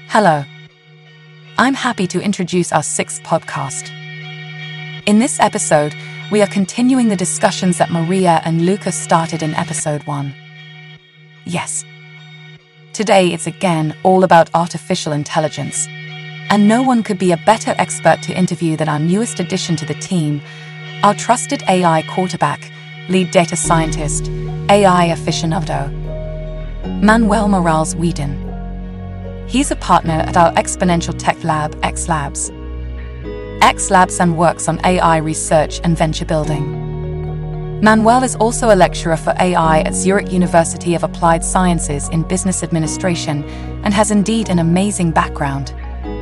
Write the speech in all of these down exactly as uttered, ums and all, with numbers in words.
Hello. I'm happy to introduce our sixth podcast. In this episode, we are continuing the discussions that Maria and Lucas started in episode one. Yes. Today it's again all about artificial intelligence. And no one could be a better expert to interview than our newest addition to the team, our trusted A I quarterback, lead data scientist, A I aficionado, Manuel Morales Whedon. He's a partner at our exponential tech lab, X Labs. X Labs and works on A I research and venture building. Manuel is also a lecturer for A I at Zurich University of Applied Sciences in Business Administration and has indeed an amazing background.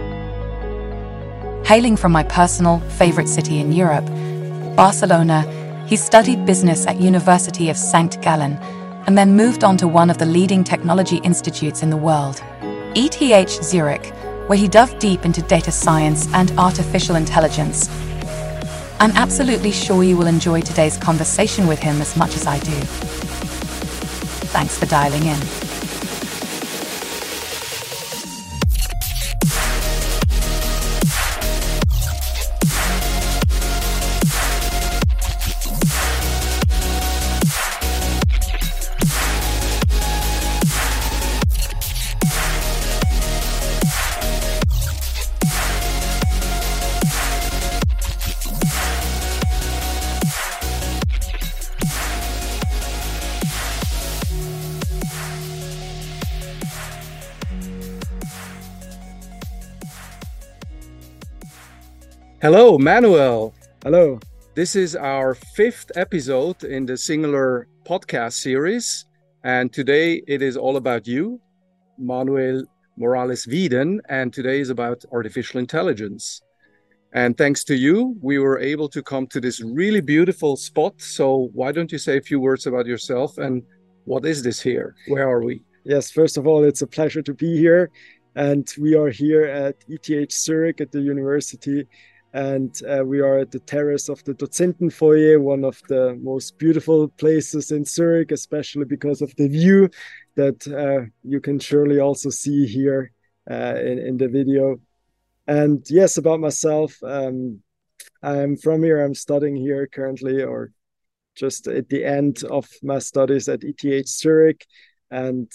Hailing from my personal favorite city in Europe, Barcelona, he studied business at University of Sankt Gallen and then moved on to one of the leading technology institutes in the world, E T H Zurich, where he dove deep into data science and artificial intelligence. I'm absolutely sure you will enjoy today's conversation with him as much as I do. Thanks for dialing in. Hello, Manuel. Hello. This is our fifth episode in the Singular podcast series. And today it is all about you, Manuel Morales Whedon. And today is about artificial intelligence. And thanks to you, we were able to come to this really beautiful spot. So why don't you say a few words about yourself and what is this here? Where are we? Yes, first of all, it's a pleasure to be here. And we are here at E T H Zurich at the university. And uh, we are at the terrace of the Dozentenfoyer, one of the most beautiful places in Zurich, especially because of the view that uh, you can surely also see here uh, in, in the video. And yes, about myself, um, I'm from here. I'm studying here currently, or just at the end of my studies at E T H Zurich. And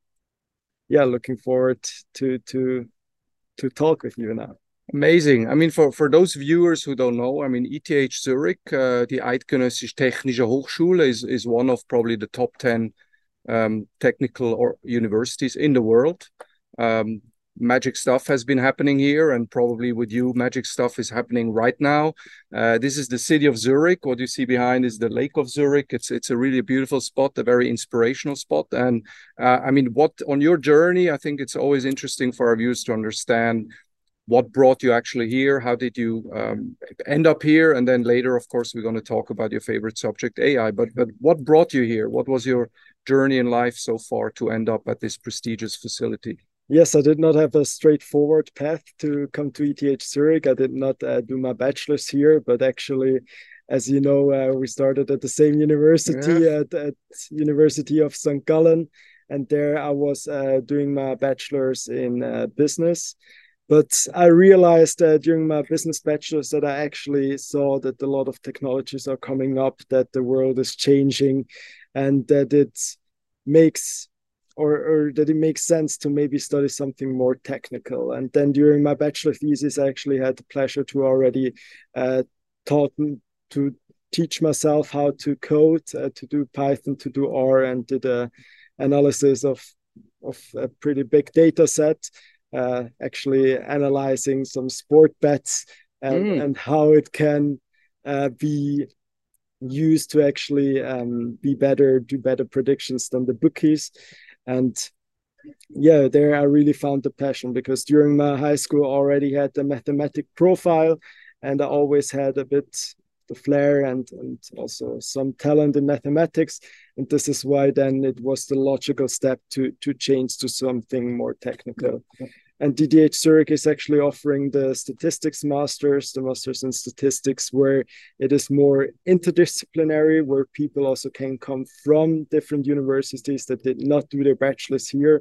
yeah, looking forward to to to talk with you now. Amazing. I mean, for, for those viewers who don't know, I mean, E T H Zurich, uh, the Eidgenössische Technische Hochschule is, is one of probably the top ten um, technical or universities in the world. Um, magic stuff has been happening here, and probably with you, magic stuff is happening right now. Uh, this is the city of Zurich. What you see behind is the Lake of Zurich. It's it's a really beautiful spot, a very inspirational spot. And uh, I mean, what on your journey, I think it's always interesting for our viewers to understand what brought you actually here? How did you um, end up here? And then later, of course, we're going to talk about your favorite subject, A I. But but what brought you here? What was your journey in life so far to end up at this prestigious facility? Yes, I did not have a straightforward path to come to E T H Zurich. I did not uh, do my bachelor's here, but actually, as you know, uh, we started at the same university, yeah. at, at University of Sankt Gallen. And there I was uh, doing my bachelor's in uh, business. But I realized uh, during my business bachelor's that I actually saw that a lot of technologies are coming up, that the world is changing, and that it makes or, or that it makes sense to maybe study something more technical. And then during my bachelor thesis, I actually had the pleasure to already uh, taught to teach myself how to code, uh, to do Python, to do R, and did a analysis of of a pretty big data set. Uh, actually analyzing some sport bets and, mm. and how it can uh, be used to actually um, be better, do better predictions than the bookies. And yeah, there I really found the passion, because during my high school I already had the mathematic profile, and I always had a bit the flair and, and also some talent in mathematics. And this is why then it was the logical step to, to change to something more technical. Yeah. And E T H Zurich is actually offering the statistics masters, the masters in statistics, where it is more interdisciplinary, where people also can come from different universities that did not do their bachelor's here,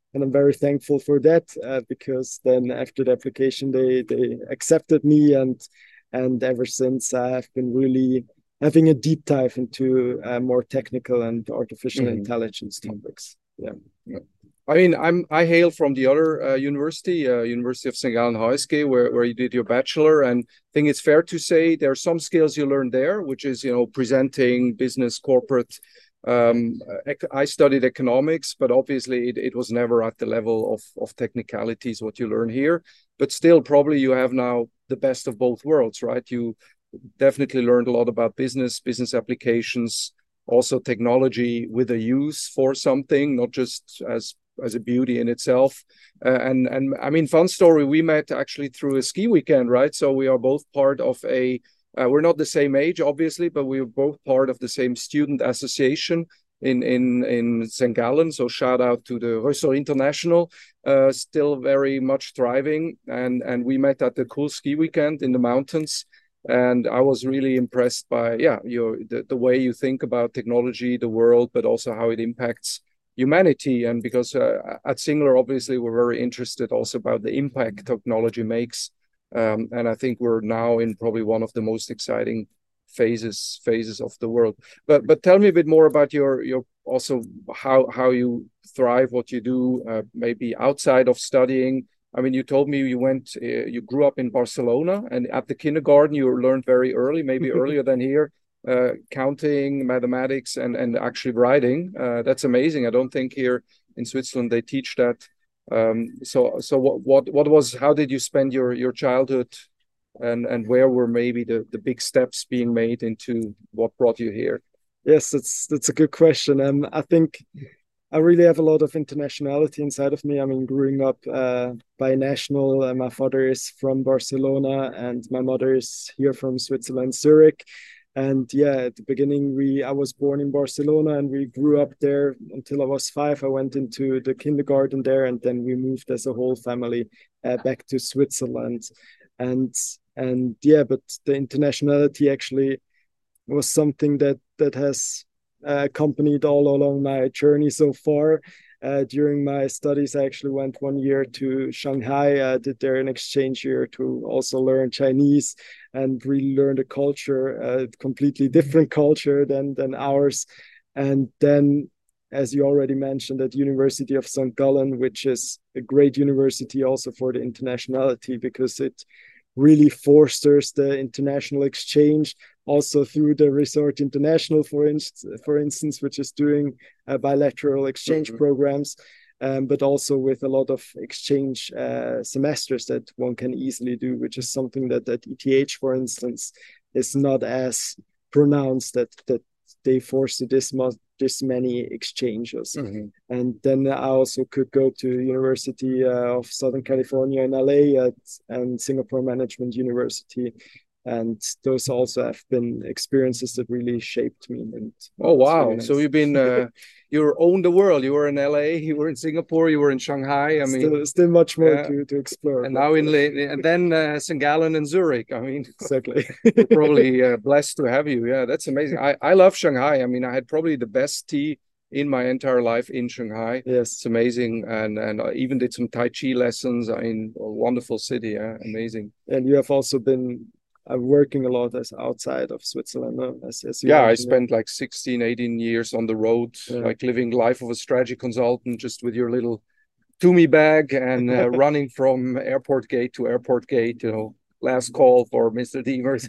and I'm very thankful for that, uh, because then after the application, they they accepted me, and and ever since I have been really having a deep dive into uh, more technical and artificial mm-hmm. intelligence topics. Yeah. yeah. I mean, I'm I hail from the other uh, university, uh, University of Saint Gallen H S G, where where you did your bachelor, and I think it's fair to say there are some skills you learned there, which is you know presenting, business, corporate. Um, I studied economics, but obviously it, it was never at the level of of technicalities what you learn here. But still, probably you have now the best of both worlds, right? You definitely learned a lot about business, business applications, also technology with a use for something, not just as as a beauty in itself. Uh, and and I mean, fun story, we met actually through a ski weekend, right? So we are both part of a, uh, we're not the same age, obviously, but we were both part of the same student association in in in Saint Gallen. So shout out to the Ressort International, uh, still very much thriving. And, and we met at the cool ski weekend in the mountains. And I was really impressed by, yeah, your the, the way you think about technology, the world, but also how it impacts humanity. And because uh, at Singler, obviously, we're very interested also about the impact technology makes. Um, and I think we're now in probably one of the most exciting phases phases of the world. But but tell me a bit more about your your also how how you thrive, what you do, uh, maybe outside of studying. I mean, you told me you went, uh, you grew up in Barcelona, and at the kindergarten you learned very early, maybe earlier than here, uh, counting, mathematics, and and actually writing. Uh, that's amazing. I don't think here in Switzerland they teach that. Um, so so what what what was? How did you spend your your childhood, and and where were maybe the the big steps being made into what brought you here? Yes, that's that's a good question. Um, I think I really have a lot of internationality inside of me. I mean, growing up uh, binational, uh, my father is from Barcelona and my mother is here from Switzerland, Zurich. And yeah, at the beginning, we I was born in Barcelona and we grew up there until I was five. I went into the kindergarten there, and then we moved as a whole family uh, back to Switzerland. And and yeah, but the internationality actually was something that that has uh, accompanied all along my journey so far. Uh, during my studies, I actually went one year to Shanghai. I did there an exchange year to also learn Chinese and really learn the culture, a completely different culture than than ours. And then, as you already mentioned, at University of Saint Gallen, which is a great university also for the internationality, because it really fosters the international exchange, also through the Ressort International, for, inst- for instance, which is doing uh, bilateral exchange mm-hmm. programs, um, but also with a lot of exchange uh, semesters that one can easily do, which is something that at E T H, for instance, is not as pronounced, that that they force this much this many exchanges. Mm-hmm. And then I also could go to University uh, of Southern California in L A at, and Singapore Management University. And those also have been experiences that really shaped me. And oh, wow. Nice. So you've been, uh, you owned the world. You were in L A, you were in Singapore, you were in Shanghai. I mean, still, still much more uh, to, to explore. And now in, and then uh, Saint Gallen and Zurich. I mean, exactly. We're probably uh, blessed to have you. Yeah, that's amazing. I, I love Shanghai. I mean, I had probably the best tea in my entire life in Shanghai. Yes. It's amazing. And and I even did some Tai Chi lessons. I mean, a wonderful city. Yeah, amazing. And you have also been I'm working a lot as outside of Switzerland. No? As, as yeah, I spent like sixteen, eighteen years on the road, yeah. like living life of a strategy consultant, just with your little Tumi bag and uh, running from airport gate to airport gate, you know, last call for Mister Diemers.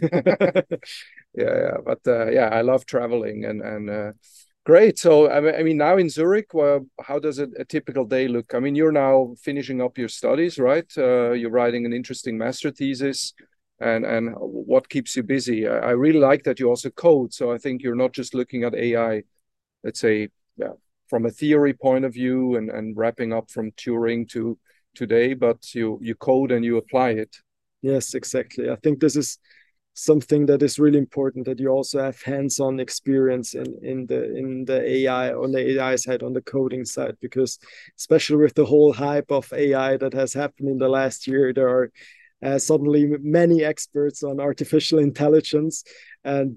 yeah, yeah, but uh, yeah, I love traveling and, and uh, great. So, I mean, now in Zurich, well, how does a, a typical day look? I mean, you're now finishing up your studies, right? Uh, you're writing an interesting master thesis. And and what keeps you busy? I really like that you also code. So I think you're not just looking at A I, let's say, yeah, from a theory point of view and, and wrapping up from Turing to today, but you you code and you apply it. Yes, exactly. I think this is something that is really important, that you also have hands-on experience in, in the in the A I, on the A I side, on the coding side, because especially with the whole hype of A I that has happened in the last year, there are Uh, suddenly many experts on artificial intelligence, and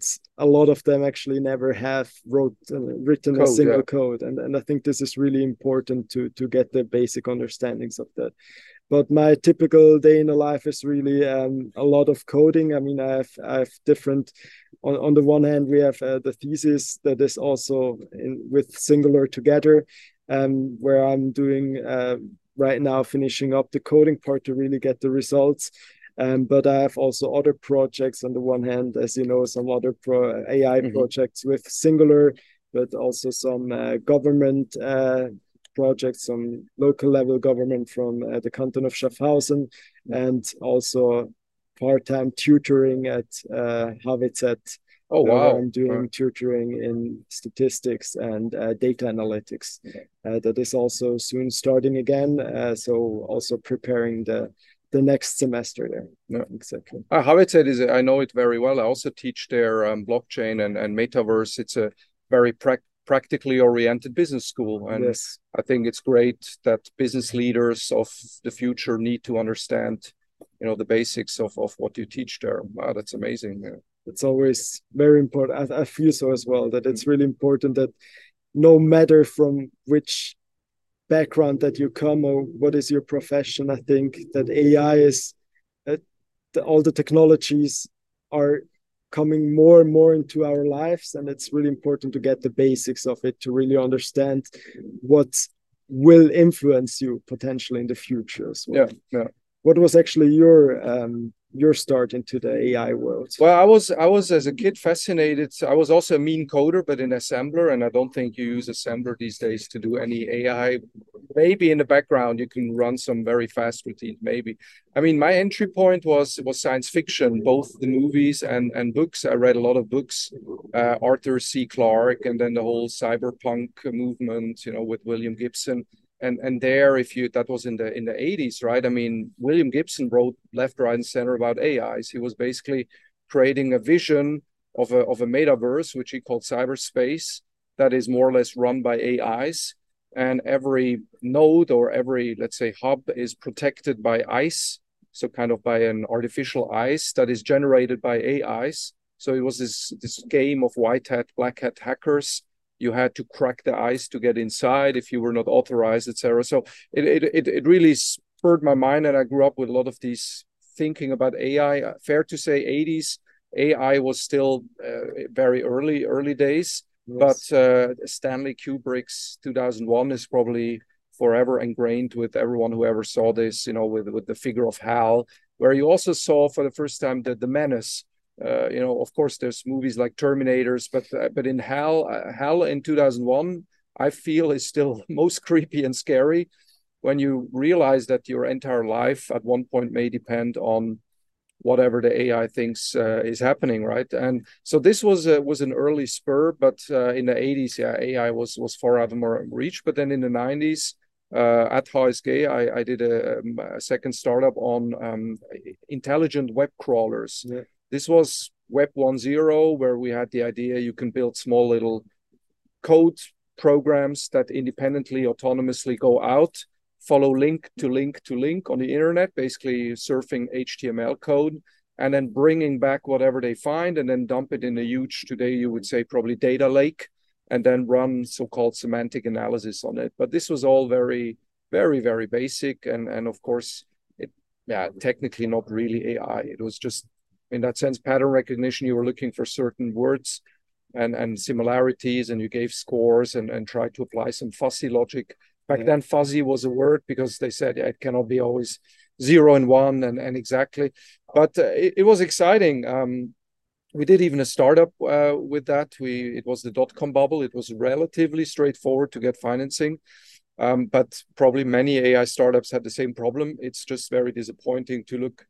a lot of them actually never have wrote uh, written code, a single yeah. code, and and I think this is really important to to get the basic understandings of that. But my typical day in the life is really um, a lot of coding. I mean, I have I have different. On, on the one hand, we have uh, the thesis that is also in, with Singular together, um, where I'm doing uh, right now, finishing up the coding part to really get the results. Um, but I have also other projects on the one hand, as you know, some other pro, A I mm-hmm. projects with Singular, but also some uh, government uh, projects, some local level government from uh, the canton of Schaffhausen, and also part-time tutoring at uh, H W Z. Oh, wow. Where I'm doing wow. tutoring in statistics and uh, data analytics. Uh, that is also soon starting again. Uh, so also preparing the the next semester there. Yeah. Exactly. Uh, H W Z is, I know it very well. I also teach there um, blockchain and, and metaverse. It's a very practical, practically oriented business school, and yes. I think it's great that business leaders of the future need to understand, you know, the basics of, of what you teach there. Wow, that's amazing. Yeah. It's always very important. I, I feel so as well, that it's really important that no matter from which background that you come or what is your profession, I think that A I is uh, the, all the technologies are coming more and more into our lives, and it's really important to get the basics of it to really understand what will influence you potentially in the future as well. Yeah, yeah. What was actually your um, your start into the A I world? Well, I was I was as a kid fascinated. I was also a mean coder, but in assembler, and I don't think you use assembler these days to do any A I. Maybe in the background you can run some very fast routines. Maybe. I mean, my entry point was was science fiction, both the movies and and books. I read a lot of books, uh, Arthur C. Clarke, and then the whole cyberpunk movement, you know, with William Gibson. And and there, if you that was in the in the eighties, right? I mean, William Gibson wrote left, right, and center about A Is. He was basically creating a vision of a of a metaverse, which he called cyberspace, that is more or less run by A Is. And every node or every, let's say, hub is protected by ice, so kind of by an artificial ice that is generated by A Is. So it was this this game of white hat, black hat hackers. You had to crack the ice to get inside if you were not authorized, et cetera. So it, it it really spurred my mind, and I grew up with a lot of these thinking about A I. Fair to say, eighties A I was still uh, very early early days, yes. But uh, Stanley Kubrick's two thousand one is probably forever ingrained with everyone who ever saw this. You know, with with the figure of Hal, where you also saw for the first time the the menace. Uh, you know, of course, there's movies like Terminators, but uh, but in Hal, uh, Hal in two thousand one, I feel is still most creepy and scary when you realize that your entire life at one point may depend on whatever the A I thinks uh, is happening, right? And so this was uh, was an early spur, but uh, in the eighties, yeah, A I was was far out of more reach. But then in the nineties, uh, at H S G, I, I did a, a second startup on um, intelligent web crawlers. Yeah. This was Web one point oh, where we had the idea you can build small little code programs that independently, autonomously go out, follow link to link to link on the internet, basically surfing H T M L code, and then bringing back whatever they find and then dump it in a huge, today you would say probably data lake, and then run so-called semantic analysis on it. But this was all very, very, very basic. And, and of course, it yeah, technically not really A I. It was just, in that sense, pattern recognition. You were looking for certain words and, and similarities, and you gave scores and, and tried to apply some fuzzy logic. Back yeah. then, fuzzy was a word because they said yeah, it cannot be always zero and one and, and exactly. But uh, it, it was exciting. Um, we did even a startup uh, with that. We It was the dot-com bubble. It was relatively straightforward to get financing. Um, but probably many A I startups had the same problem. It's just very disappointing to look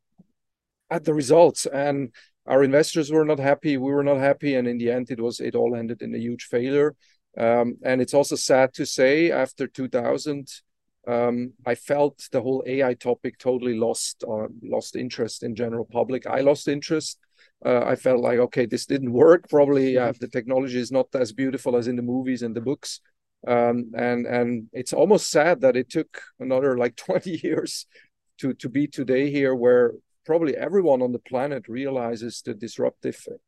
at the results, and our investors were not happy. We were not happy, and in the end, it was it all ended in a huge failure. Um, and it's also sad to say, after two thousand, um, I felt the whole A I topic totally lost uh, lost interest in general public. I lost interest. Uh, I felt like, okay, this didn't work. Probably uh, the technology is not as beautiful as in the movies and the books. Um, and and it's almost sad that it took another like twenty years to to be today here, where probably everyone on the planet realizes the disruptive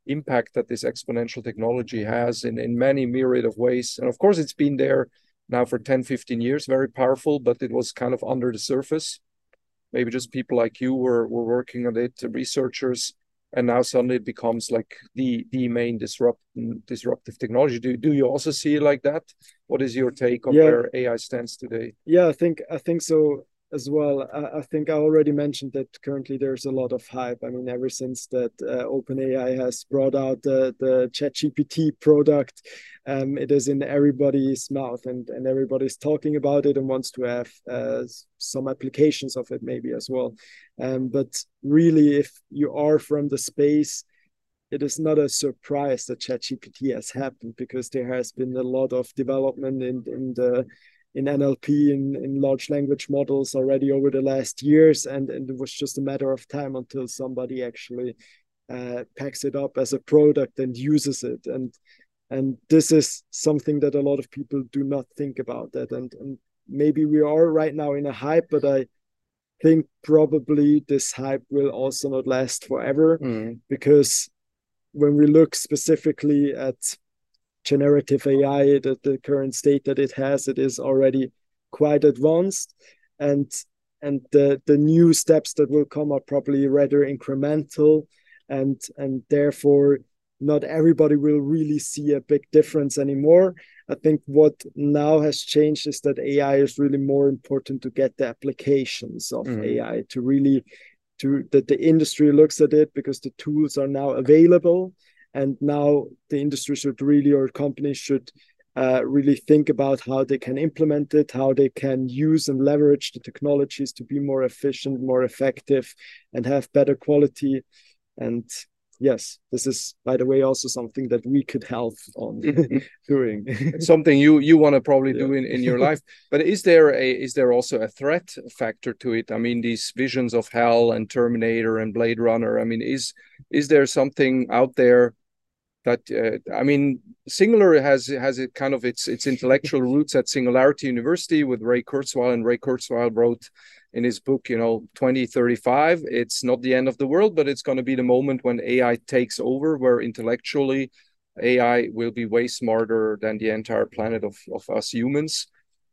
impact that this exponential technology has in, in many myriad of ways. And of course, it's been there now for ten, fifteen years, very powerful, but it was kind of under the surface. Maybe just people like you were, were working on it, researchers, and now suddenly it becomes like the the main disrupt, disruptive technology. Do, do you also see it like that? What is your take on yeah. where A I stands today? Yeah, I think I think so as well. I, I think I already mentioned that currently there's a lot of hype. I mean, ever since that uh, OpenAI has brought out the, the ChatGPT product, um, it is in everybody's mouth, and, and everybody's talking about it and wants to have uh, some applications of it maybe as well. Um, but really, if you are from the space, it is not a surprise that ChatGPT has happened, because there has been a lot of development in, in the in N L P, in, in large language models already over the last years, and, and it was just a matter of time until somebody actually uh, packs it up as a product and uses it. And and this is something that a lot of people do not think about that. And, and maybe we are right now in a hype, but I think probably this hype will also not last forever, mm. because when we look specifically at generative A I, the, the current state that it has, it is already quite advanced, and and the the new steps that will come are probably rather incremental, and and therefore not everybody will really see a big difference anymore. I think what now has changed is that A I is really more important to get the applications of mm-hmm. A I, to really to that the industry looks at it, because the tools are now available. And now the industry should really, or companies should uh, really think about how they can implement it, how they can use and leverage the technologies to be more efficient, more effective, and have better quality. And yes, this is, by the way, also something that we could help on doing. It's something you you want to probably yeah. do in, in your life. But is there a is there also a threat factor to it? I mean, these visions of hell and Terminator and Blade Runner. I mean, is is there something out there that uh, I mean, Singular has has it kind of its its intellectual roots at Singularity University with Ray Kurzweil, and Ray Kurzweil wrote in his book, you know, twenty thirty-five, it's not the end of the world, but it's going to be the moment when A I takes over, where intellectually A I will be way smarter than the entire planet of, of us humans.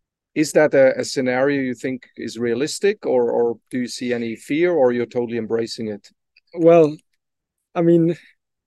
Is that a, a scenario you think is realistic, or, or do you see any fear, or you're totally embracing it? Well, I mean,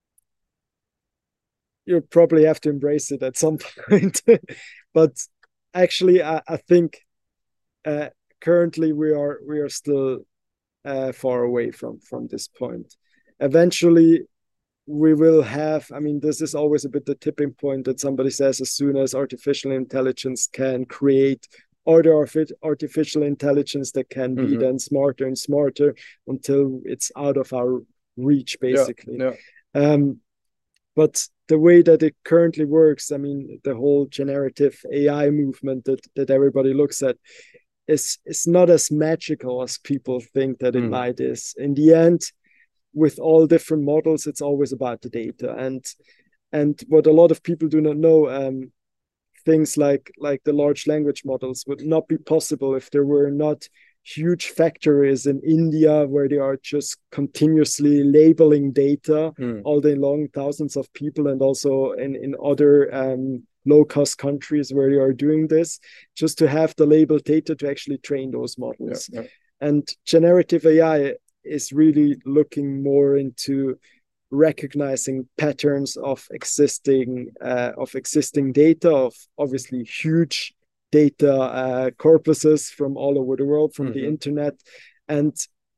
you probably have to embrace it at some point. But actually, I, I think uh, currently we are we are still uh, far away from from this point. Eventually, we will have, I mean, this is always a bit the tipping point that somebody says, as soon as artificial intelligence can create other artificial intelligence that can mm-hmm. be then smarter and smarter until it's out of our reach, basically. Yeah, yeah. Um, but the way that it currently works, I mean, the whole generative A I movement that, that everybody looks at is, is not as magical as people think that it mm. might is. In the end, with all different models, it's always about the data. And and what a lot of people do not know, um, things like, like the large language models would not be possible if there were not huge factories in India where they are just continuously labeling data mm. all day long, thousands of people, and also in, in other um, low-cost countries where they are doing this, just to have the labeled data to actually train those models. Yeah, yeah. And generative A I is really looking more into recognizing patterns of existing uh, of existing data, of obviously huge data uh, corpuses from all over the world, from mm-hmm. the internet, and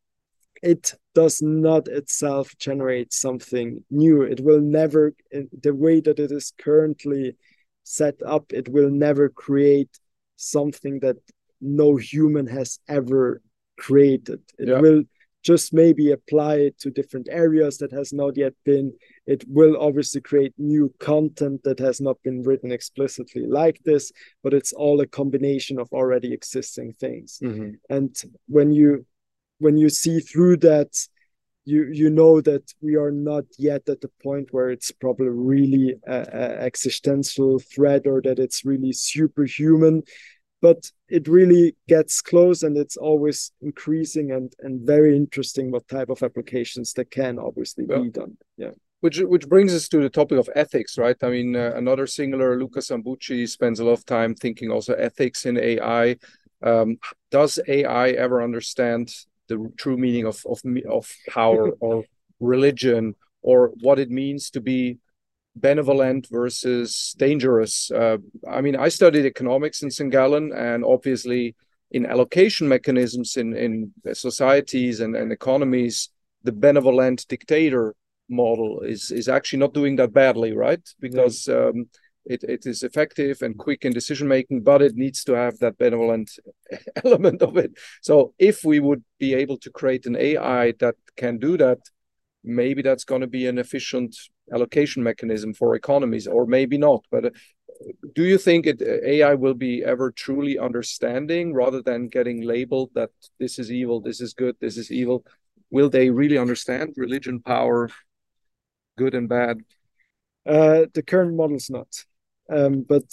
it does not itself generate something new. It will never, the way that it is currently set up, it will never create something that no human has ever created. It yeah. will just maybe apply it to different areas that has not yet been. It will obviously create new content that has not been written explicitly like this, but it's all a combination of already existing things. Mm-hmm. And when you when you see through that, you you know that we are not yet at the point where it's probably really an existential threat, or that it's really superhuman. But it really gets close, and it's always increasing, and, and very interesting what type of applications that can obviously yeah. be done. Yeah. Which which brings us to the topic of ethics, right? I mean, uh, another singular, Luca Sambucci, spends a lot of time thinking also ethics in A I. Um, does A I ever understand the true meaning of of of power or religion, or what it means to be benevolent versus dangerous? Uh, I mean, I studied economics in Saint Gallen, and obviously in allocation mechanisms in in societies and, and economies, the benevolent dictator model is is actually not doing that badly, right? Because yeah. um, it, it is effective and quick in decision making, but it needs to have that benevolent element of it. So if we would be able to create an A I that can do that, maybe that's going to be an efficient allocation mechanism for economies, or maybe not. But uh, do you think it, A I will be ever truly understanding, rather than getting labeled that this is evil, this is good, this is evil? Will they really understand religion, power, good and bad? Uh, the current model's not, um, but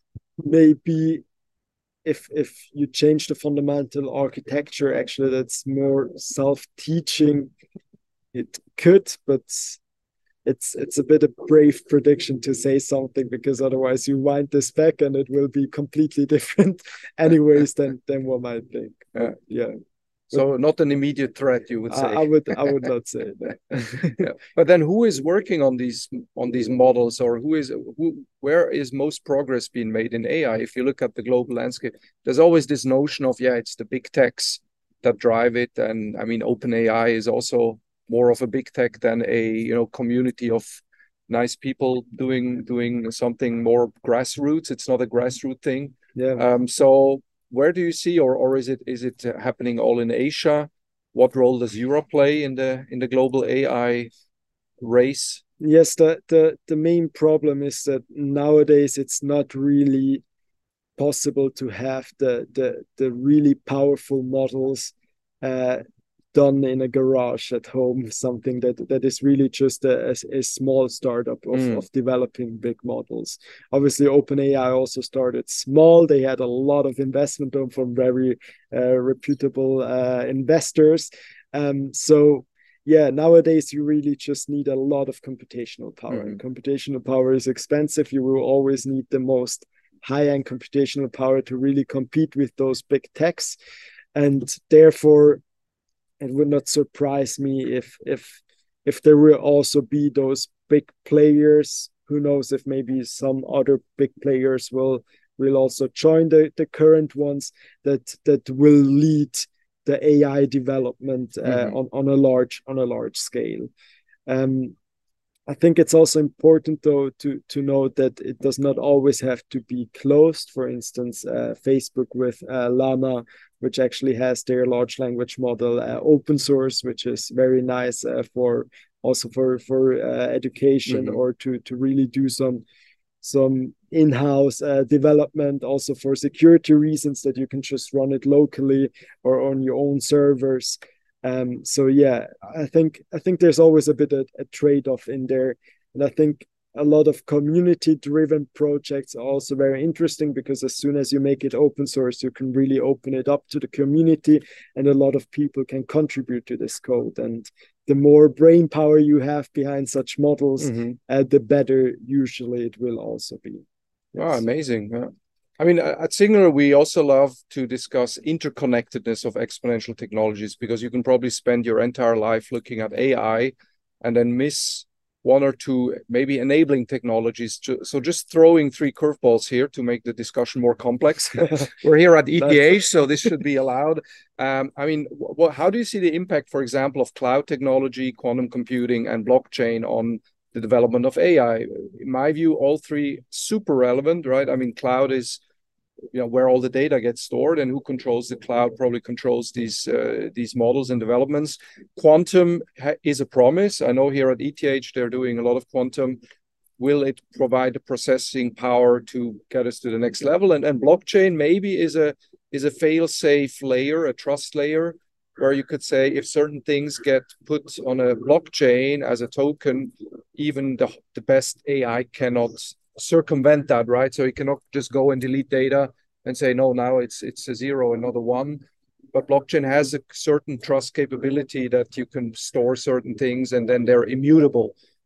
maybe if if you change the fundamental architecture, actually, that's more self-teaching. It could, but it's it's a bit of brave prediction to say something, because otherwise you wind this back and it will be completely different, anyways, than than one might think. Yeah. yeah. So but, not an immediate threat, you would say. I, I would I would not say that. Yeah. But then, who is working on these on these models, or who is who? Where is most progress being made in A I? If you look at the global landscape, there's always this notion of yeah, it's the big techs that drive it, and I mean, OpenAI is also more of a big tech than a you know community of nice people doing doing something more grassroots. It's not a grassroots thing. Yeah. Um. So. Where do you see, or or is it is it happening all in Asia? What role does Europe play in the in the global A I race? Yes, the the the main problem is that nowadays it's not really possible to have the the the really powerful models uh, done in a garage at home, something that that is really just a, a, a small startup of, mm. of developing big models. Obviously, OpenAI also started small. They had a lot of investment from very uh, reputable uh, investors. Um, so yeah, nowadays you really just need a lot of computational power. Mm. And computational power is expensive. You will always need the most high-end computational power to really compete with those big techs. And therefore, it would not surprise me if if if there will also be those big players. Who knows if maybe some other big players will will also join the, the current ones that that will lead the A I development uh, mm-hmm. on, on a large on a large scale. Um, I think it's also important, though, to to note that it does not always have to be closed. For instance, uh, Facebook with uh, Llama, which actually has their large language model uh, open source, which is very nice uh, for also for for uh, education mm-hmm. or to to really do some some in-house uh, development, also for security reasons, that you can just run it locally or on your own servers. Um, so yeah, I think I think there's always a bit of a trade-off in there, and I think a lot of community-driven projects are also very interesting, because as soon as you make it open source, you can really open it up to the community, and a lot of people can contribute to this code. And the more brain power you have behind such models, mm-hmm. uh, the better usually it will also be. Yes. Oh, amazing! Yeah. I mean, at Singular, we also love to discuss interconnectedness of exponential technologies, because you can probably spend your entire life looking at A I and then miss one or two maybe enabling technologies. So just throwing three curveballs here to make the discussion more complex. We're here at E T H, so this should be allowed. Um, I mean, what, how do you see the impact, for example, of cloud technology, quantum computing, and blockchain on the development of A I? In my view, all three super relevant, right? I mean, cloud is you know where all the data gets stored, and who controls the cloud probably controls these uh, these models and developments. Quantum is a promise. I know here at E T H they're doing a lot of quantum. Will it provide the processing power to get us to the next level? And and blockchain maybe is a is a fail-safe layer, a trust layer, where you could say if certain things get put on a blockchain as a token, even the the best A I cannot circumvent that, right? So you cannot just go and delete data and say, no, now it's it's a zero and not a one. But blockchain has a certain trust capability that you can store certain things and then they're immutable.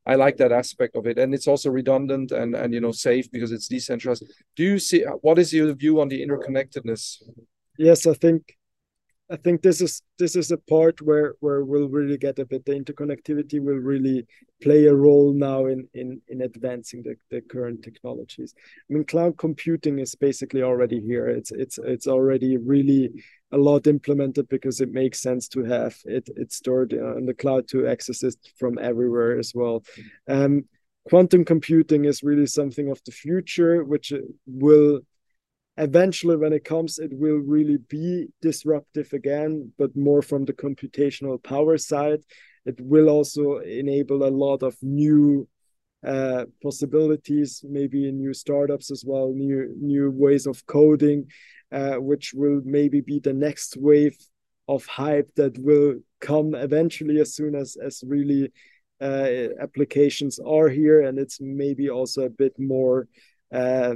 I like that aspect of it, and it's also redundant and and you know safe because it's decentralized. Do you see what is your view on the interconnectedness? Yes, I think I think this is this is a part where where we'll really get a bit. The interconnectivity will really play a role now in in in advancing the, the current technologies. I mean, cloud computing is basically already here. It's it's it's already really a lot implemented because it makes sense to have it it stored in the cloud to access it from everywhere as well. Um, quantum computing is really something of the future, which will eventually, when it comes, it will really be disruptive again, but more from the computational power side. It will also enable a lot of new uh, possibilities, maybe new startups as well, new new ways of coding, uh, which will maybe be the next wave of hype that will come eventually as soon as as really uh, applications are here, and it's maybe also a bit more uh,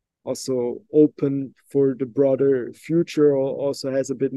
also open for the broader future, or also has a bit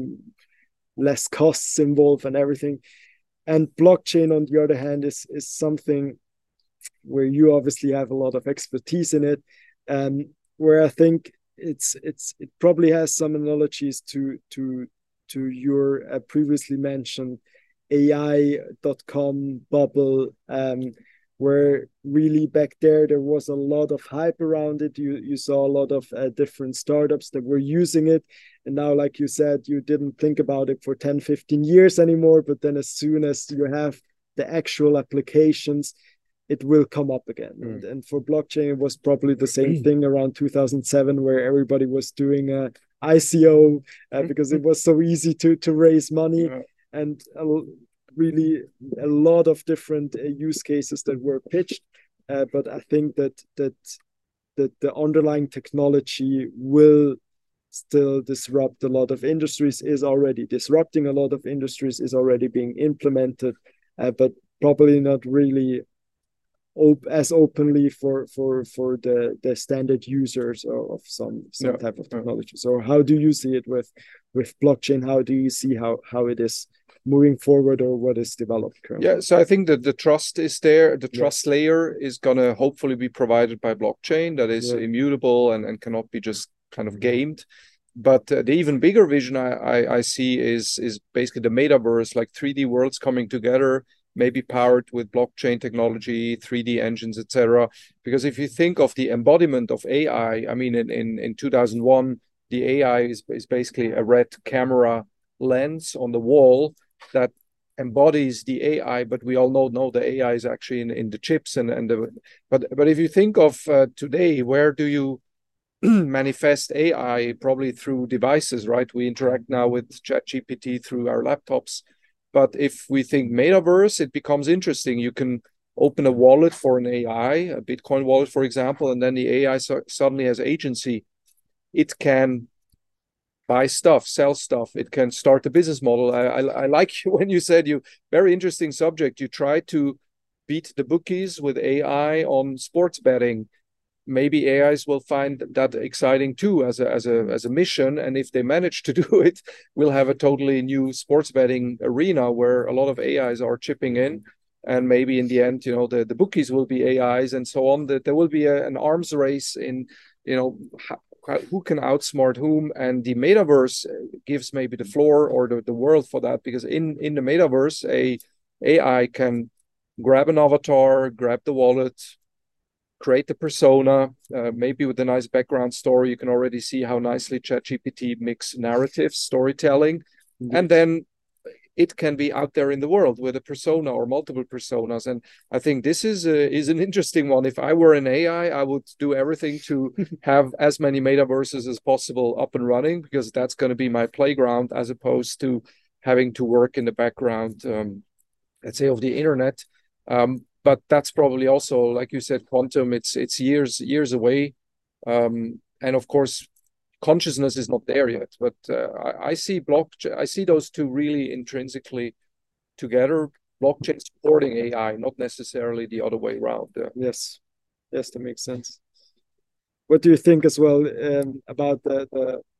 less costs involved and everything. And blockchain, on the other hand, is is something where you obviously have a lot of expertise in it, um, where I think it's it's it probably has some analogies to to to your uh, previously mentioned A I dot com bubble, um, where really back there there was a lot of hype around it. You you saw a lot of uh, different startups that were using it, and now, like you said, you didn't think about it for ten, fifteen years anymore. But then, as soon as you have the actual applications, it will come up again. Mm. And, and for blockchain, it was probably the same mm. thing around two thousand seven, where everybody was doing a I C O uh, because it was so easy to to raise money, yeah. and a, really a lot of different uh, use cases that were pitched. Uh, but I think that that that the underlying technology will still disrupt a lot of industries, is already disrupting a lot of industries, is already being implemented, uh, but probably not really op- as openly for for for the the standard users of, of some some yeah. type of technology. So how do you see it with with blockchain? How do you see how how it is moving forward, or what is developed currently? Yeah, so I think that the trust is there. The trust yeah. layer is going to hopefully be provided by blockchain that is yeah. immutable and, and cannot be just kind of gamed. But uh, the even bigger vision I, I, I see is is basically the metaverse, like three D worlds coming together, maybe powered with blockchain technology, three D engines, et cetera. Because if you think of the embodiment of A I, I mean, in, in, in two thousand one, the A I is, is basically a red camera lens on the wall that embodies the A I, but we all know, know the A I is actually in, in the chips. and, and the, but, but if you think of uh, today, where do you manifest A I? Probably through devices, right? We interact now with ChatGPT through our laptops. But if we think metaverse, it becomes interesting. You can open a wallet for an A I, a Bitcoin wallet, for example, and then the A I so- suddenly has agency. It can buy stuff, sell stuff. It can start a business model. I, I, I like when you said you, very interesting subject. You try to beat the bookies with A I on sports betting. Maybe A Is will find that exciting too as a as a as a mission, and if they manage to do it, we'll have a totally new sports betting arena where a lot of A Is are chipping in, and maybe in the end, you know, the, the bookies will be A Is and so on. That there will be a, an arms race in, you know, how, who can outsmart whom, and the metaverse gives maybe the floor or the, the world for that, because in in the metaverse, a AI can grab an avatar, grab the wallet, create the persona, uh, maybe with a nice background story. You can already see how nicely ChatGPT mix narrative, storytelling, yes. and then it can be out there in the world with a persona or multiple personas. And I think this is a, is an interesting one. If I were an A I, I would do everything to have as many metaverses as possible up and running, because that's going to be my playground, as opposed to having to work in the background, um, let's say, of the internet. Um, But that's probably also, like you said, quantum. It's it's years years away, um, and of course, consciousness is not there yet. But uh, I, I see blockchain. I see those two really intrinsically together. Blockchain supporting A I, not necessarily the other way around. Uh, yes, yes, that makes sense. What do you think as well um, about the, the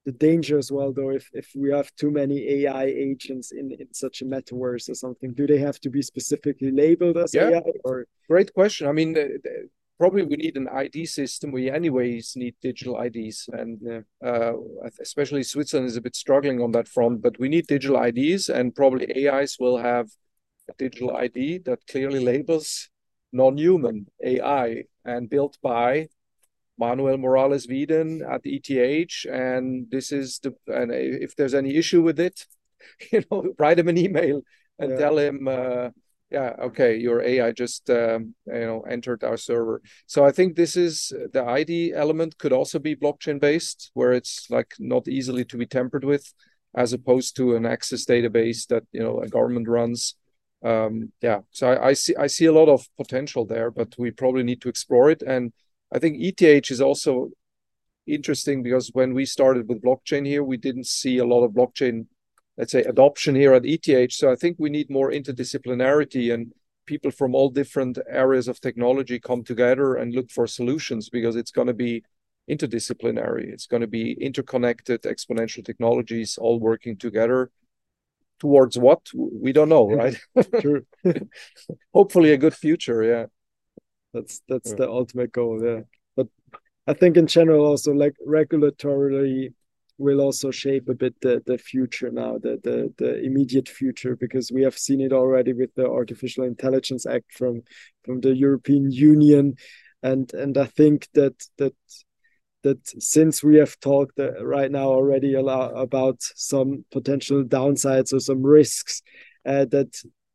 the danger as well, though, if if we have too many A I agents in in such a metaverse or something, do they have to be specifically labeled as Yeah, A I or? great question. I mean, the, the, probably we need an I D system. We anyways need digital I Ds, and Yeah. uh, especially Switzerland is a bit struggling on that front. But we need digital I Ds, and probably A Is will have a digital I D that clearly labels non-human A I and built by Manuel Morales Wieden at E T H. And this is the, and if there's any issue with it, you know, write him an email and Yeah. tell him, uh, yeah, okay, your A I just, um, you know, entered our server. So I think this is the I D element could also be blockchain based, where it's like not easily to be tampered with, as opposed to an access database that, you know, a government runs. Um, yeah, so I, I see I see a lot of potential there, but we probably need to explore it. And I think E T H is also interesting because when we started with blockchain here, we didn't see a lot of blockchain, let's say, adoption here at E T H. So I think we need more interdisciplinarity and people from all different areas of technology come together and look for solutions, because it's going to be interdisciplinary. It's going to be interconnected exponential technologies all working together towards what? We don't know, right? True. Hopefully a good future, yeah. That's that's Yeah. the ultimate goal, yeah. But I think in general also, like, regulatorily will also shape a bit the the future now, the the the immediate future, because we have seen it already with the Artificial Intelligence Act from from the European Union, and and I think that that that since we have talked uh, right now already a lot about some potential downsides or some risks, uh, that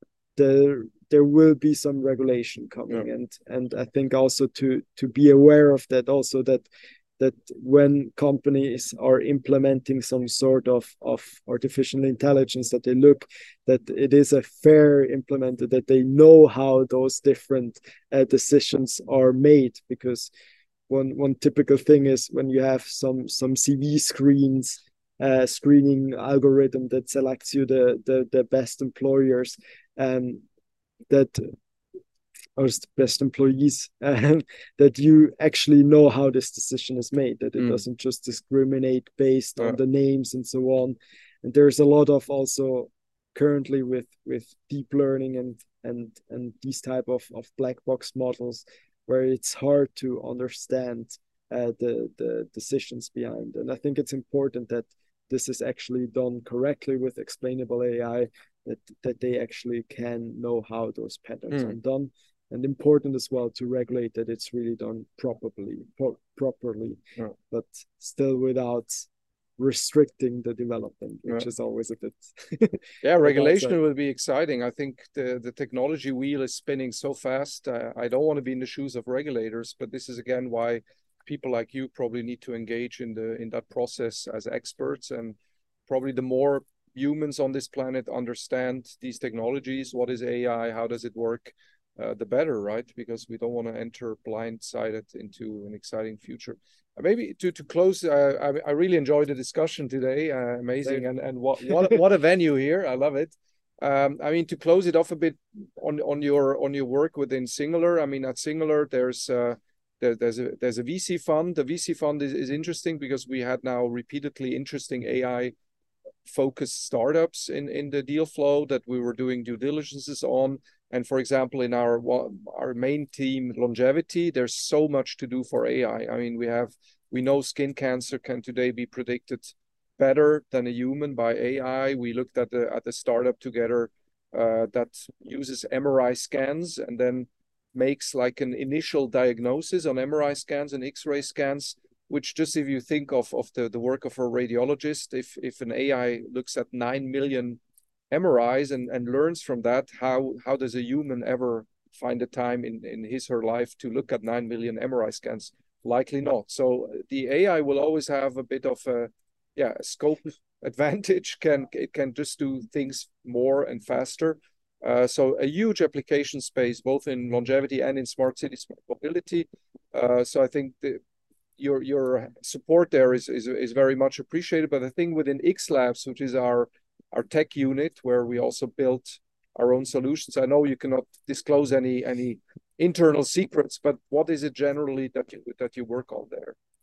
there there will be some regulation coming. Yeah. and and I think also to to be aware of that, also that that when companies are implementing some sort of of artificial intelligence, that they look that it is a fair implemented, that they know how those different uh, decisions are made. Because one one typical thing is when you have some some C V screens, uh, screening algorithm that selects you the the, the best employers, um, that or the best employees, and that you actually know how this decision is made, that it Mm. doesn't just discriminate based Yeah. on the names and so on. And there's a lot of also currently with with deep learning and and and these type of, of black box models, where it's hard to understand uh, the the decisions behind. And I think it's important that this is actually done correctly with explainable A I, that that they actually can know how those patterns Mm. are done. And important as well to regulate that it's really done properly, pro- properly, Yeah. but still without restricting the development, which Yeah. is always a bit. Yeah, a regulation downside. will be exciting. I think the, the technology wheel is spinning so fast. Uh, I don't want to be in the shoes of regulators, but this is again why people like you probably need to engage in the in that process as experts. And probably the more humans on this planet understand these technologies, what is A I, how does it work, uh, the better, right? Because we don't want to enter blindsided into an exciting future. Uh, Maybe to to close, uh, I I really enjoyed the discussion today. Uh, amazing, Same. and and what what what a venue here. I love it. Um, I mean, to close it off a bit on on your on your work within Singular. I mean, at Singular, there's uh, there, there's a there's a V C fund. The V C fund is, is interesting because we had now repeatedly interesting A I focused startups in in the deal flow that we were doing due diligences on. And for example, in our our main team, longevity, there's so much to do for A I. I mean, we have we know skin cancer can today be predicted better than a human by A I. We looked at the at the startup together uh, that uses M R I scans and then makes like an initial diagnosis on M R I scans and X-ray scans, which just if you think of, of the, the work of a radiologist, if, if an A I looks at nine million M R Is and, and learns from that, how, how does a human ever find a time in, in his or her life to look at nine million M R I scans? Likely not. So the A I will always have a bit of a, yeah, a scope advantage. Can It can just do things more and faster. Uh, so a huge application space, both in longevity and in smart city, smart mobility. Uh, so I think the, your your support there is, is is very much appreciated. But I think within X Labs, which is our our tech unit, where we also built our own solutions. I know you cannot disclose any any internal secrets, but what is it generally that you that you work on there?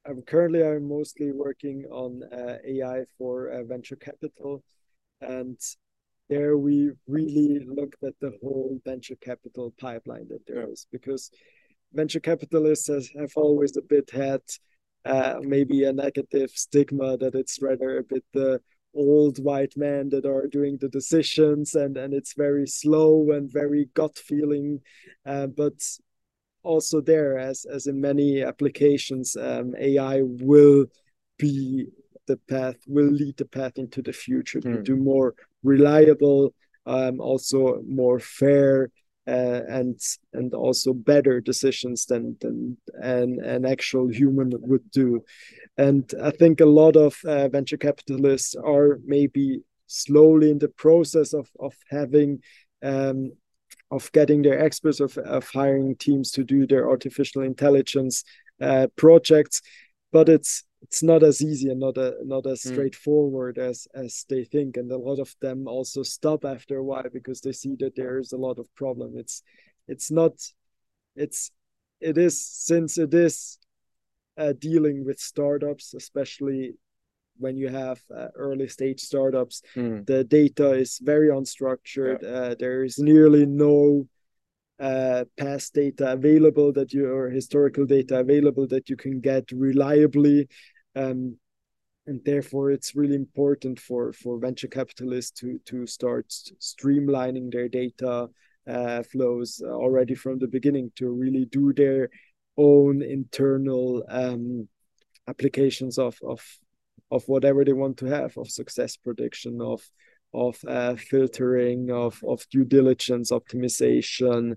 I'm currently I'm mostly working on uh, A I for uh, venture capital, and there we really looked at the whole venture capital pipeline that there is, because venture capitalists has, have always a bit had uh, maybe a negative stigma that it's rather a bit the old white men that are doing the decisions, and and it's very slow and very gut feeling, uh, but also there, as as in many applications, um, A I will be the path, will lead the path into the future mm. to do more reliable, um, also more fair, uh, and and also better decisions than than an an actual human would do. And I think a lot of uh, venture capitalists are maybe slowly in the process of of having. Um, of getting their experts, of, of hiring teams to do their artificial intelligence uh, projects, but it's it's not as easy and not a, not as straightforward mm. as as they think, and a lot of them also stop after a while because they see that there is a lot of problem. It's it's not it's it is since it is uh, dealing with startups, especially when you have uh, early stage startups, mm. the data is very unstructured. Yeah. Uh, there is nearly no uh, past data available that you, or historical data available that you can get reliably. Um, and therefore, it's really important for, for venture capitalists to, to start streamlining their data uh, flows already from the beginning, to really do their own internal um, applications of, of of whatever they want to have, of success prediction, of of uh, filtering, of of due diligence optimization.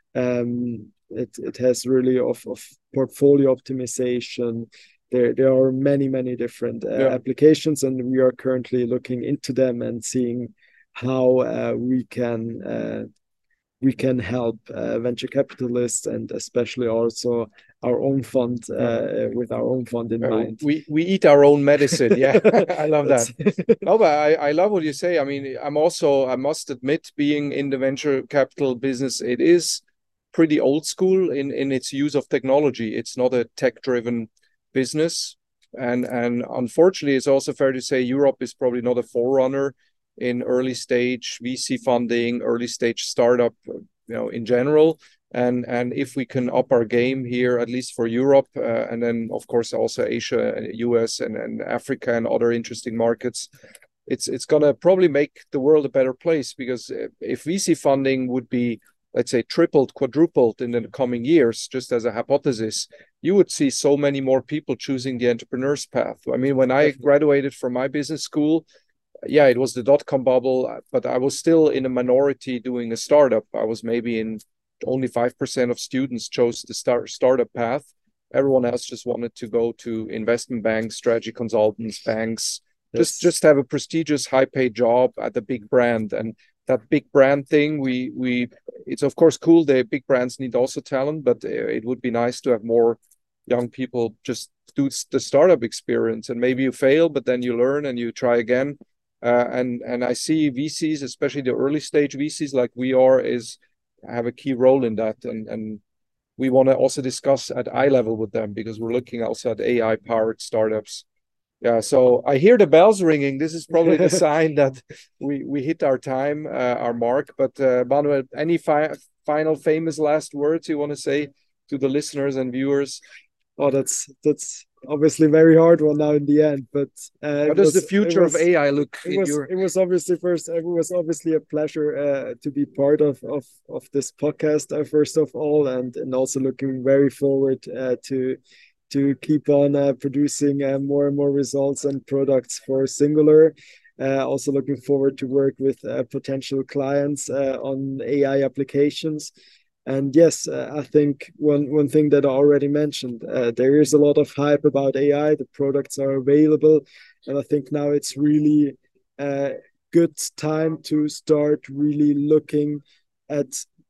Um, it it has really of of portfolio optimization. There there are many many different uh, yeah. applications, and we are currently looking into them and seeing how uh, we can uh, we can help uh, venture capitalists, and especially also our own fund, uh, with our own fund in uh, mind. We we eat our own medicine. Yeah, I love that. No, but I, I love what you say. I mean, I'm also, I must admit, being in the venture capital business, it is pretty old school in, in its use of technology. It's not a tech-driven business. And, and unfortunately, it's also fair to say Europe is probably not a forerunner in early stage V C funding, early stage startup, you know, in general. And and if we can up our game here, at least for Europe, uh, and then of course also Asia, U S, and, and Africa and other interesting markets, it's it's gonna probably make the world a better place. Because if V C funding would be, let's say, tripled, quadrupled in the coming years, just as a hypothesis, you would see so many more people choosing the entrepreneur's path. I mean, when I graduated from my business school, yeah, it was the dot-com bubble, but I was still in a minority doing a startup. I was maybe in only five percent of students chose the start startup path. Everyone else just wanted to go to investment banks, strategy consultants, banks, yes. just just have a prestigious, high-paid job at the big brand. And that big brand thing, we we it's of course cool. The big brands need also talent, but it would be nice to have more young people just do the startup experience. And maybe you fail, but then you learn and you try again. Uh, and and I see V Cs, especially the early stage V Cs like we are, is have a key role in that. And and we want to also discuss at eye level with them, because we're looking also at A I powered startups. Yeah, so I hear the bells ringing. This is probably the sign that we we hit our time, uh, our mark. But uh, Manuel, any fi final famous last words you want to say to the listeners and viewers? Oh, that's that's obviously very hard one now in the end. But uh, how does was, the future was, of A I look? It was, your... it was obviously first. It was obviously a pleasure uh, to be part of of of this podcast, uh, first of all, and and also looking very forward uh, to to keep on uh, producing uh, more and more results and products for Singular. Uh, also looking forward to work with uh, potential clients uh, on A I applications. And yes, uh, I think one, one thing that I already mentioned, uh, there is a lot of hype about A I. The products are available. And I think now it's really a good time to start really looking at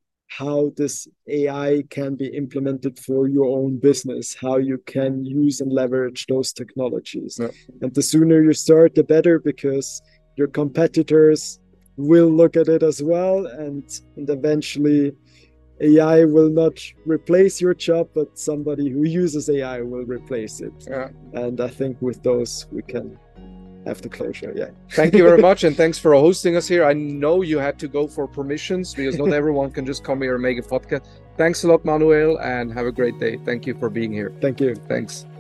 how this A I can be implemented for your own business, how you can use and leverage those technologies. Yeah. And the sooner you start, the better, because your competitors will look at it as well. And, and eventually, A I will not replace your job, but somebody who uses A I will replace it. Yeah. And I think with those we can have the closure. Yeah. Thank you very much, and thanks for hosting us here. I know you had to go for permissions because not everyone can just come here and make a podcast. Thanks a lot, Manuel, and have a great day. Thank you for being here. Thank you. Thanks.